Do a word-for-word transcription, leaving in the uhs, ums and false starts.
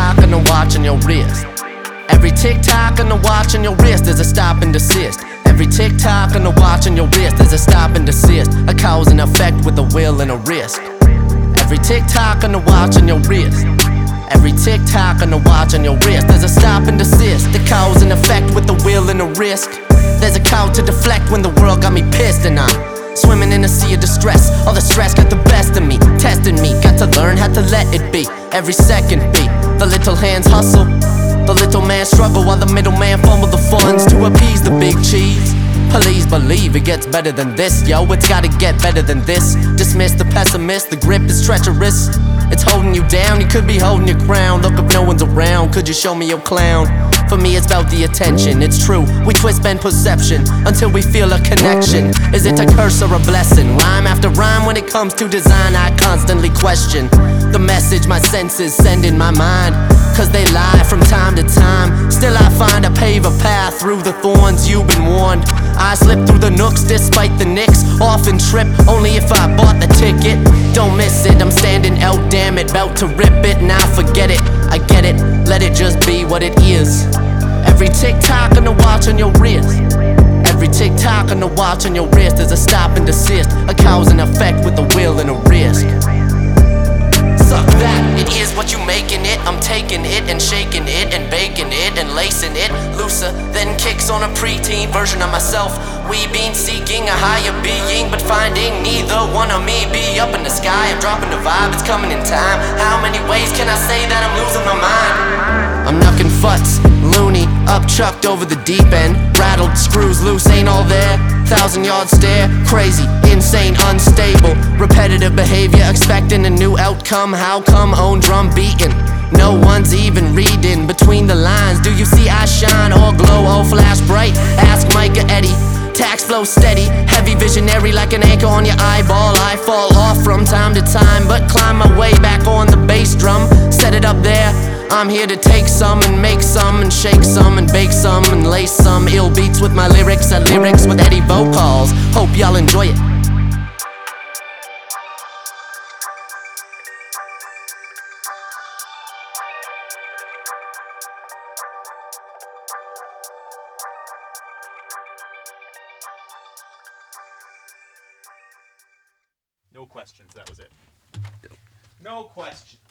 tick-tock and a watch on your wrist. Every tick-tock and a watch on your wrist, there's a stop and desist. Every tick-tock and a watch on your wrist, there's a stop and desist. A cause and effect with a will and a risk. Every tick-tock and a watch on your wrist. Every tick-tock and a watch on your wrist, there's a stop and desist. A cause and effect with a will and a risk. There's a call to deflect when the world got me pissed, and I'm swimming in a sea of distress. All the stress got the best of me, testing me. Got to learn how to let it be, every second be. The little hands hustle, the little man struggle, while the middleman fumble the funds to appease the big cheese. Please believe it gets better than this, yo, it's gotta get better than this. Dismiss the pessimist, the grip is treacherous. It's holding you down, you could be holding your crown. Look if no one's around, could you show me your clown? For me it's about the attention, it's true, we twist bend perception until we feel a connection. Is it a curse or a blessing? Rhyme after rhyme, when it comes to design I constantly question the message my senses send in my mind, cause they lie from time to time. Still I find I pave a path through the thorns, you've been warned. I slip through the nooks despite the nicks, often trip only if I bought the ticket. Don't miss it, I'm standing out, damn it, bout to rip it. Now forget it, I get it, let it just be what it is. Every tick-tock and a watch on your wrist. Every tick-tock and a watch on your wrist, there's a stop and desist. A cause and effect with a will and a risk. Suck that, it is what you making it. I'm taking it and shaking it and baking it and lacing it looser than kicks on a preteen version of myself. We been seeking a higher being, but finding neither one of me. Be up in the sky, I'm dropping the vibe, it's coming in time. How many ways can I say that I'm losing my mind? I'm knucking futs, loony, up chucked over the deep end. Rattled, screws loose, ain't all there. Thousand yard stare, crazy, insane, unstable. Repetitive behavior, expecting a new outcome. How come own drum beating? No one's even reading between the lines. Do you see I shine or glow or flash bright? Ask Mike or Eddie. Tax flow steady, heavy visionary like an anchor on your eyeball. I fall off from time to time, but climb my way back on the bass drum. Set it up there, I'm here to take some and make some and shake some and bake some and lace some ill beats with my lyrics and lyrics with Eddie vocals. Hope y'all enjoy it. No questions, that was it. No questions.